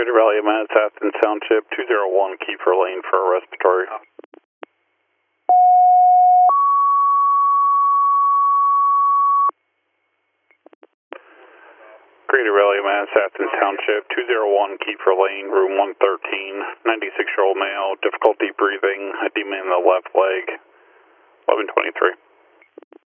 Greater Valley of Mass, Athens Township, 201 Kiefer Lane for a respiratory. Greater Valley of Mass, Athens Township, 201 Kiefer Lane, room 113, 96-year-old male, difficulty breathing, edema in the left leg, 1123.